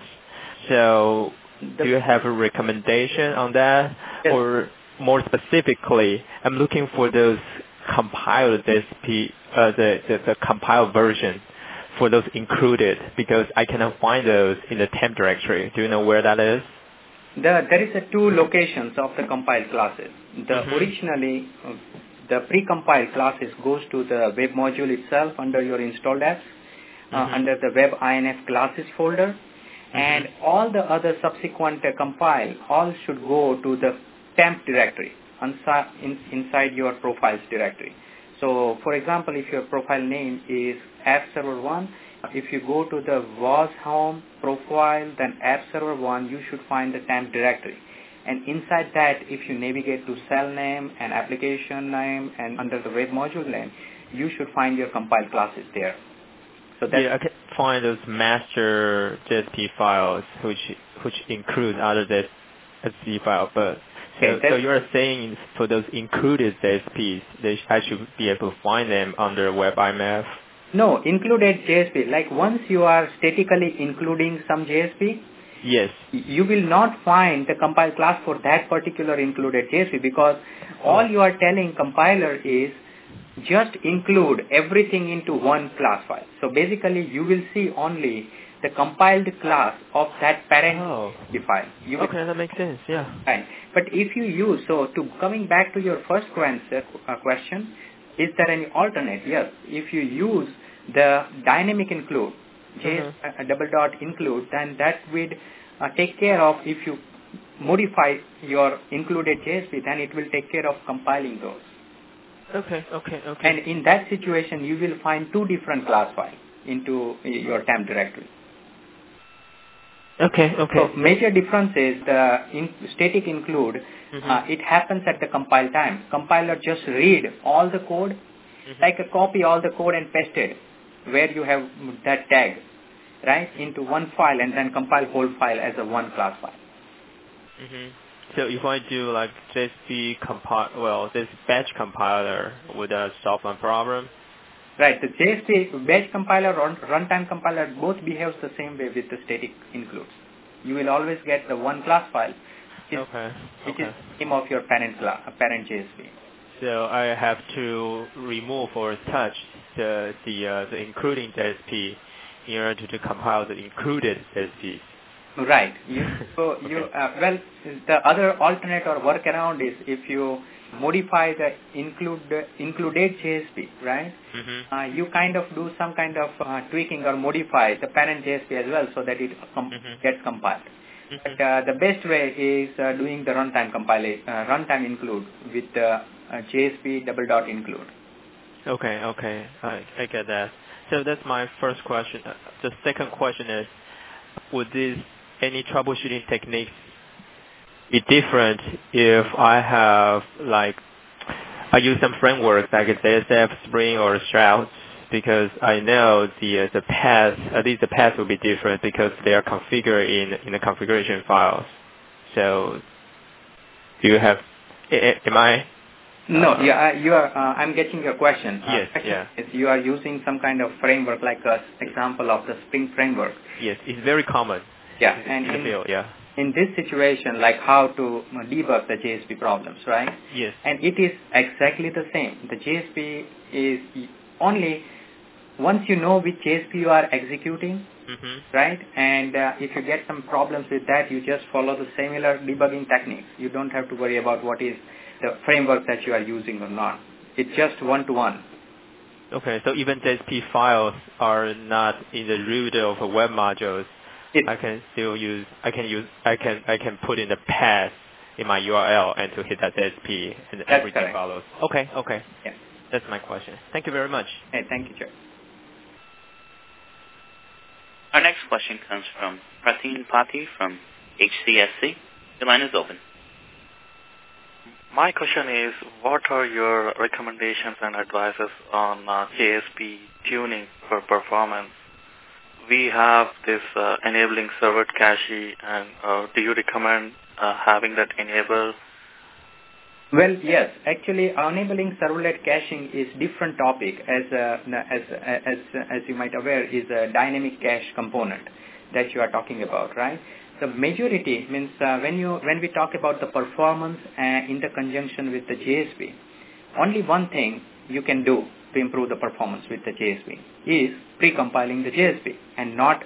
So do you have a recommendation on that? Yes. Or more specifically, I'm looking for those compiled J S P, uh, the, the, the compiled version for those included, because I cannot find those in the temp directory. Do you know where that is? The, there is a two locations of the compiled classes. The Mm-hmm. originally, uh, the pre-compiled classes goes to the web module itself under your installed apps, uh, Mm-hmm. under the web I N F classes folder, Mm-hmm. and all the other subsequent uh, compile all should go to the temp directory inside, in, inside your profiles directory. So, for example, if your profile name is app server one, if you go to the W A S home profile, then app server one, you should find the temp directory. And inside that, if you navigate to cell name and application name and under the web module name, you should find your compiled classes there. So that's yeah, I can find those master J S P files which which include other J S P file, but so, Okay, so you're saying for those included J S Ps, they, I should be able to find them under web I M F? No, included J S P. Like once you are statically including some J S P, Yes. you will not find the compile class for that particular included J S P, because all you are telling compiler is just include everything into one class file. So basically you will see only the compiled class of that parent Oh. file. You will Okay, that makes sense. Yeah. Fine. But if you use, so to coming back to your first answer, uh, question, is there any alternate? Yes. If you use the dynamic include, J S, Mm-hmm. uh, double dot include, then that would uh, take care of, if you modify your included J S P, then it will take care of compiling those. Okay, okay, okay. And in that situation, you will find two different class files into your temp directory. Okay, okay. So major difference is the in static include, Mm-hmm. uh, it happens at the compile time. Compiler just read all the code, Mm-hmm. like a copy all the code and paste it where you have that tag, right, into one file, and then compile whole file as a one class file. Mm-hmm. So if I do like J S P compile, well, this batch compiler, would that solve my problem? Right, the J S P batch compiler or runtime compiler both behaves the same way with the static includes. You will always get the one class file, which is, Okay. which okay. is the name of your parent class, parent J S P. So I have to remove or touch the the uh, the including J S P in order to, to compile the included J S Ps. Right. You, so you uh, well, the other alternate or workaround is if you modify the include included J S P, right? Mm-hmm. Uh, you kind of do some kind of uh, tweaking or modify the parent J S P as well, so that it com- Mm-hmm. gets compiled. Mm-hmm. But uh, the best way is uh, doing the runtime compilation, uh, runtime include with the uh, J S P double dot include. Okay, okay, I I get that. So that's my first question. Uh, The second question is, would this any troubleshooting techniques be different if I have like I use some framework like a J S F, Spring, or Strauss, because I know the uh, the path at least the path will be different because they are configured in in the configuration files. So, do you have? Am I? No, yeah, uh, you are. Uh, I'm getting your question. Yes, uh, yeah. Is you are using some kind of framework, like a example of the Spring framework. Yes, it's very common. Yeah, in, and in the in, field, yeah. in this situation, like how to debug the J S P problems, right? Yes. And it is exactly the same. The J S P is only once you know which J S P you are executing, mm-hmm. right? And uh, if you get some problems with that, you just follow the similar debugging techniques. You don't have to worry about what is the framework that you are using or not. It's just one-to-one. Okay, so even J S P files are not in the root of a web modules. It, I can still use. I can use. I can. I can put in the path in my U R L and to hit that J S P and That's everything correct. follows. Okay. Okay. Yeah. That's my question. Thank you very much. Hey, thank you, Jeff. Our next question comes from Prateen Pati from H C S C. Your line is open. My question is, what are your recommendations and advices on uh, J S P tuning for performance? We have this uh, enabling servlet cache, and uh, do you recommend uh, having that enabled? Well, yes. Actually, enabling servlet caching is different topic. As uh, as as as you might aware, is a dynamic cache component that you are talking about, right? The majority means uh, when you when we talk about the performance uh, in the conjunction with the J S P, only one thing you can do to improve the performance with the J S P is pre-compiling the J S P and not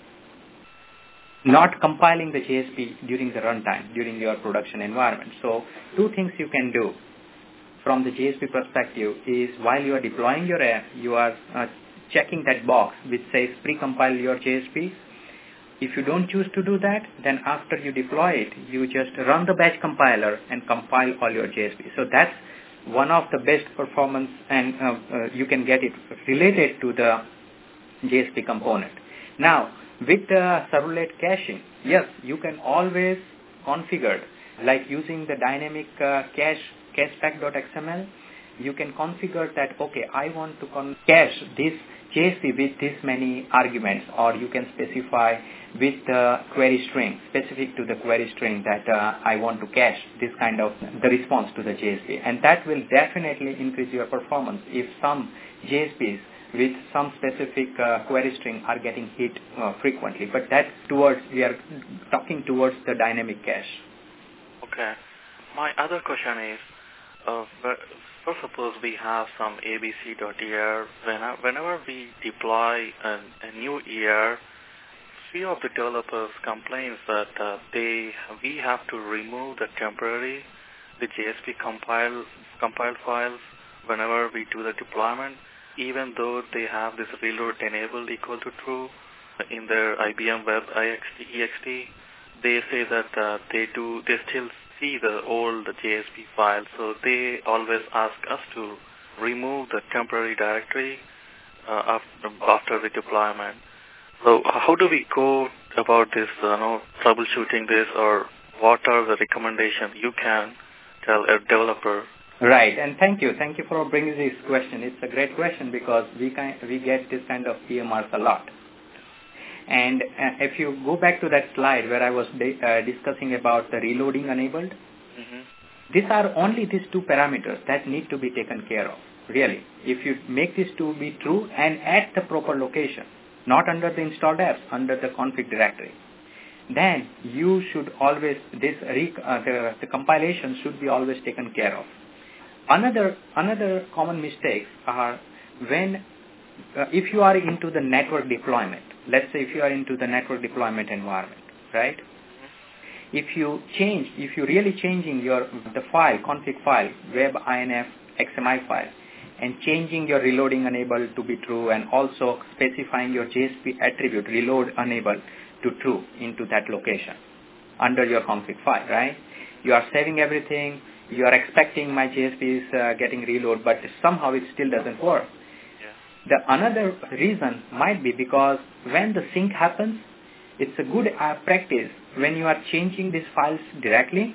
not compiling the J S P during the runtime, during your production environment. So two things you can do from the J S P perspective is while you are deploying your app, you are uh, checking that box which says pre-compile your J S P. If you don't choose to do that, then after you deploy it, you just run the batch compiler and compile all your J S P. So that's one of the best performance, and uh, uh, you can get it related to the J S P component. Now, with the servlet caching, yes, you can always configure, like using the dynamic uh, cache cachepack.xml, you can configure that, okay, I want to con- cache this J S P with this many arguments, or you can specify with the query string, specific to the query string that uh, I want to cache this kind of the response to the J S P. And that will definitely increase your performance if some J S Ps with some specific uh, query string are getting hit uh, frequently. But that's towards, we are talking towards the dynamic cache. Okay. My other question is, uh, first suppose we have some A B C.ear. Whenever we deploy a, a new ear, few of the developers complain that uh, they we have to remove the temporary, the J S P compile, compiled files whenever we do the deployment, even though they have this reload enabled equal to true in their I B M Web E X T. They say that uh, they do they still see the old J S P file, so they always ask us to remove the temporary directory uh, after, after the deployment. So how do we go about this, uh, you know, troubleshooting this, or what are the recommendations you can tell a developer? Right, and thank you. Thank you for bringing this question. It's a great question because we can, we get this kind of P M Rs a lot. And uh, if you go back to that slide where I was di- uh, discussing about the reloading enabled, mm-hmm. these are only these two parameters that need to be taken care of, really. If you make these two be true and at the proper location, not under the installed apps, under the config directory, then you should always, this rec- uh, the, the compilation should be always taken care of. Another, another common mistakes are when, uh, if you are into the network deployment, let's say if you are into the network deployment environment, right? If you change, if you really changing your, the file, config file, web.inf, X M I file, and changing your reloading enable to be true, and also specifying your J S P attribute reload enable to true into that location under your config file, right? You are saving everything, you are expecting my J S P is uh, getting reload, but somehow it still doesn't work. Yeah. The another reason might be because when the sync happens, it's a good uh, practice when you are changing these files directly.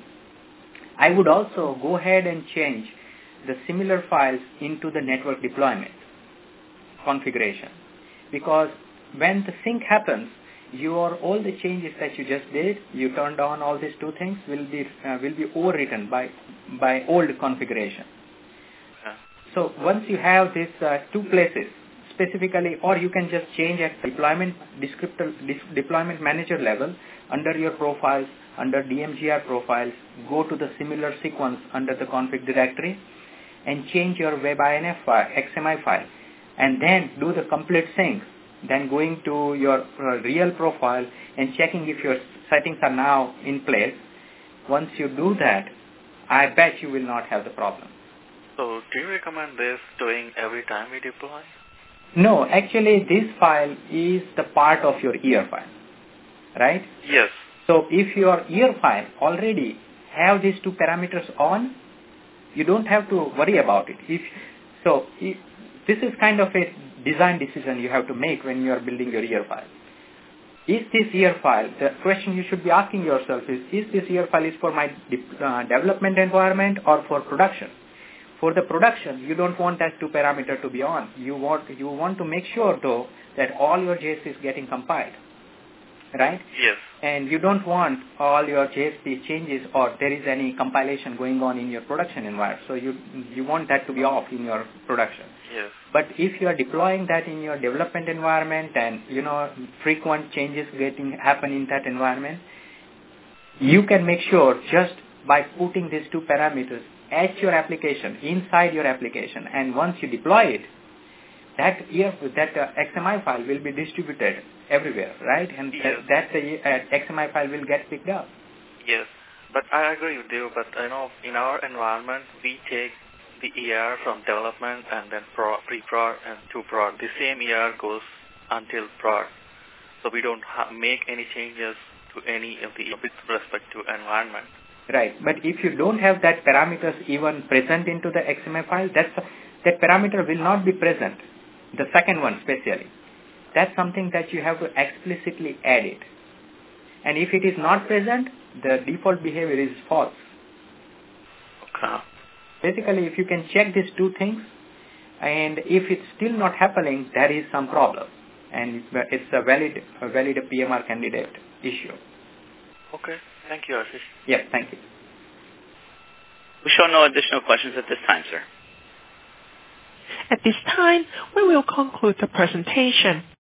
I would also go ahead and change the similar files into the network deployment configuration, because when the sync happens, your all the changes that you just did, you turned on all these two things will be uh, will be overwritten by by old configuration. Yeah. So once you have these uh, two places specifically, or you can just change at deployment descriptor dis- deployment manager level under your profiles, under D M G R profiles, go to the similar sequence under the config directory and change your web.inf file, X M I file, and then do the complete sync, then going to your uh, real profile and checking if your settings are now in place. Once you do that, I bet you will not have the problem. So do you recommend this doing every time we deploy? No, actually this file is the part of your ear file, right? Yes. So if your ear file already have these two parameters on, you don't have to worry about it. If so, if, this is kind of a design decision you have to make when you are building your ear file. is this year file, the question you should be asking yourself is, is this year file is for my de- uh, development environment or for production? For the production, you don't want that two parameter to be on. You want, you want to make sure, though, that all your J S P is getting compiled, right? Yes. And you don't want all your J S P changes or there is any compilation going on in your production environment. So you, you want that to be off in your production. Yes. But if you are deploying that in your development environment and, you know, frequent changes getting happen in that environment, you can make sure just by putting these two parameters at your application, inside your application, and once you deploy it, that year, that uh, X M I file will be distributed everywhere, right? And yes. that, that uh, X M I file will get picked up. Yes, but I agree with you, but I know in our environment, we take the E R from development and then pro, pre-prod and to prod. The same E R goes until prod. So we don't ha- make any changes to any of the with respect to environment. Right, but if you don't have that parameters even present into the X M L file, that's, that parameter will not be present. The second one especially. That's something that you have to explicitly add it. And if it is not present, the default behavior is false. Okay. Basically, if you can check these two things, and if it's still not happening, there is some problem. And it's a valid, a valid P M R candidate issue. Okay. Thank you, Ashish. Yes, thank you. We show no additional questions at this time, sir. At this time, we will conclude the presentation.